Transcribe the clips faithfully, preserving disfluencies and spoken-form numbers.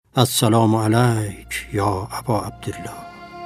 السلام علیک یا ابا عبدالله.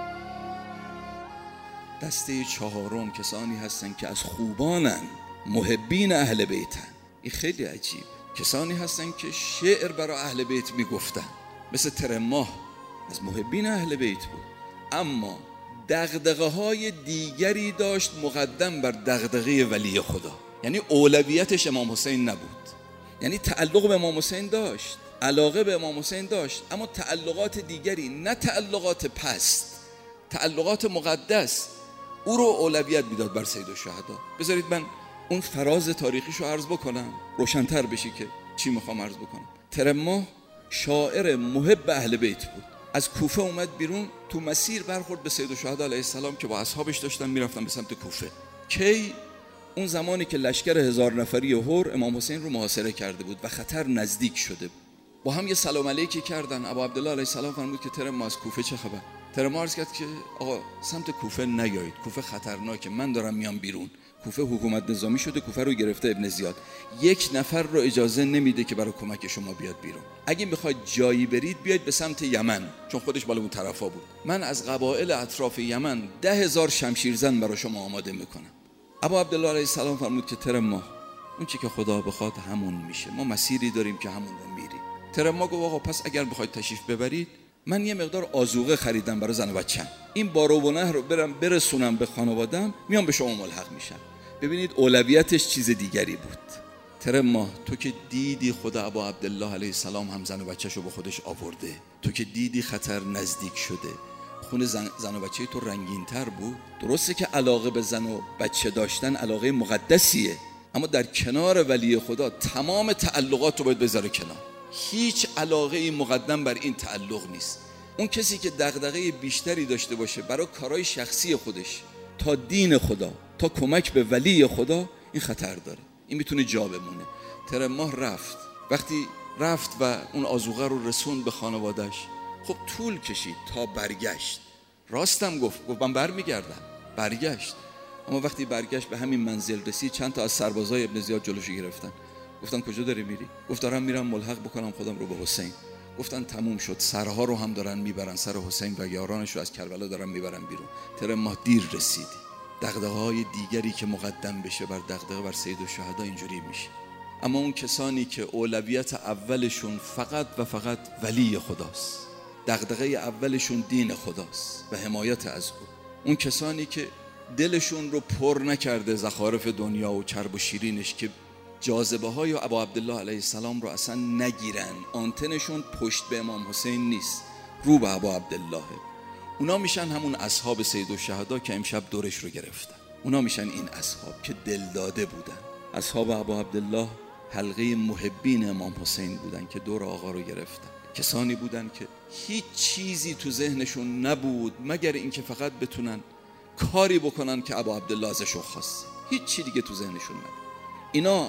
دسته چهارم کسانی هستن که از خوبانن، محبین اهل بیتن. این خیلی عجیب. کسانی هستن که شعر برای اهل بیت میگفتن، مثل ترماه از محبین اهل بیت بود، اما دغدغه های دیگری داشت مقدم بر دغدغه ولی خدا. یعنی اولویتش امام حسین نبود. یعنی تعلق به امام حسین داشت، علاقه به امام حسین داشت، اما تعلقات دیگری، نه تعلقات پست، تعلقات مقدس، او رو اولویت میداد بر سید الشهدا. بذارید من اون فراز تاریخیشو عرض بکنم روشن‌تر بشی که چی میخوام عرض بکنم. ترماه شاعر محب اهل بیت بود. از کوفه اومد بیرون، تو مسیر برخورد به سید الشهدا علیه السلام که با اصحابش داشتن میرفتن به سمت کوفه. کی؟ اون زمانی که لشکر هزار نفری هور امام حسین رو محاصره کرده بود و خطر نزدیک شده بود. با هم یه سلام علیکی کردن. ابا عبدالله علیه السلام فرمود که ترماه از کوفه چه خبر؟ ترماه عرض کرد که آقا سمت کوفه نیایید، کوفه خطرناکه، من دارم میام بیرون. کوفه حکومت نظامی شده، کوفه رو گرفته ابن زیاد، یک نفر رو اجازه نمیده که برای کمک شما بیاد بیرون. اگه میخواید جایی برید بیاید به سمت یمن، چون خودش بالا اون طرفا بود. من از قبایل اطراف یمن ده هزار شمشیرزن برای شما آماده میکنم. ابا عبدالله علیه السلام فرمود که ترماه اون چی که خدا بخواد همون میشه، ما مسیری داریم که همون رو میریم. ترماه گفت آقا پس اگر بخواید تشریف ببرید، من یه مقدار آذوقه خریدم برای زن و بچه‌م، این بارو و نه رو برم برسونم به خانواده‌ام، میام به شما ملحق میشم. ببینید اولویتش چیز دیگری بود. ترماه تو که دیدی خدا ابا عبدالله علیه السلام هم زن و بچه‌شو با خودش آورده، تو که دیدی خطر نزدیک شده، خون زن, زن و بچه تو رنگین‌تر بود. درسته که علاقه به زن و بچه داشتن علاقه مقدسیه، اما در کنار ولی خدا تمام تعلقات رو باید بذاره کنار. هیچ علاقه مقدم بر این تعلق نیست. اون کسی که دغدغه بیشتری داشته باشه برای کارهای شخصی خودش تا دین خدا، تا کمک به ولی خدا، این خطر داره، این میتونه جا بمونه. ترماه رفت، وقتی رفت و اون آذوقه رو رسوند به خانواده‌اش، خب طول کشید تا برگشت. راستم گفت گفت من برمیگردم. برگشت، اما وقتی برگشت به همین منزل رسید، چند تا از سربازای ابن زیاد جلوشو گرفتن. گفتن کجا داری میری؟ گفت دارم میرم ملحق بکنم خودم رو به حسین. گفتن تموم شد، سرها رو هم دارن میبرن، سر حسین و یارانش رو از کربلا دارن میبرن بیرون. ترماه دیر رسیدی. دغدغه‌های دیگری که مقدم بشه بر دغدغه بر سید الشهدا اینجوری میشه. اما اون کسانی که اولویت اولشون فقط و فقط ولی خداست، دغدغه اولشون دین خداست و حمایت از او، اون کسانی که دلشون رو پر نکرده زخارف دنیا و چرب و شیرینش که جاذبه های ابا عبدالله علیه السلام رو اصلا نگیرن، آنتنشون پشت به امام حسین نیست، رو به ابا عبدالله، اونا میشن همون اصحاب سید الشهدا که امشب دورش رو گرفتن. اونا میشن این اصحاب که دل داده بودن. اصحاب ابا عبدالله حلقه محبین امام حسین بودن که دور آقا رو گرفتن. کسانی بودن که هیچ چیزی تو ذهنشون نبود مگر اینکه فقط بتونن کاری بکنن که ابا عبدالله ازشون خواسته. هیچ چی دیگه تو ذهنشون نبود. اینا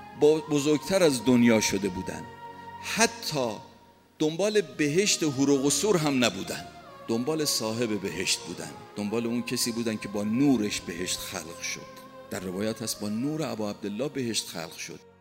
بزرگتر از دنیا شده بودن، حتی دنبال بهشت حور و قصور هم نبودن، دنبال صاحب بهشت بودن، دنبال اون کسی بودن که با نورش بهشت خلق شد. در روایت هست با نور ابا عبدالله بهشت خلق شد.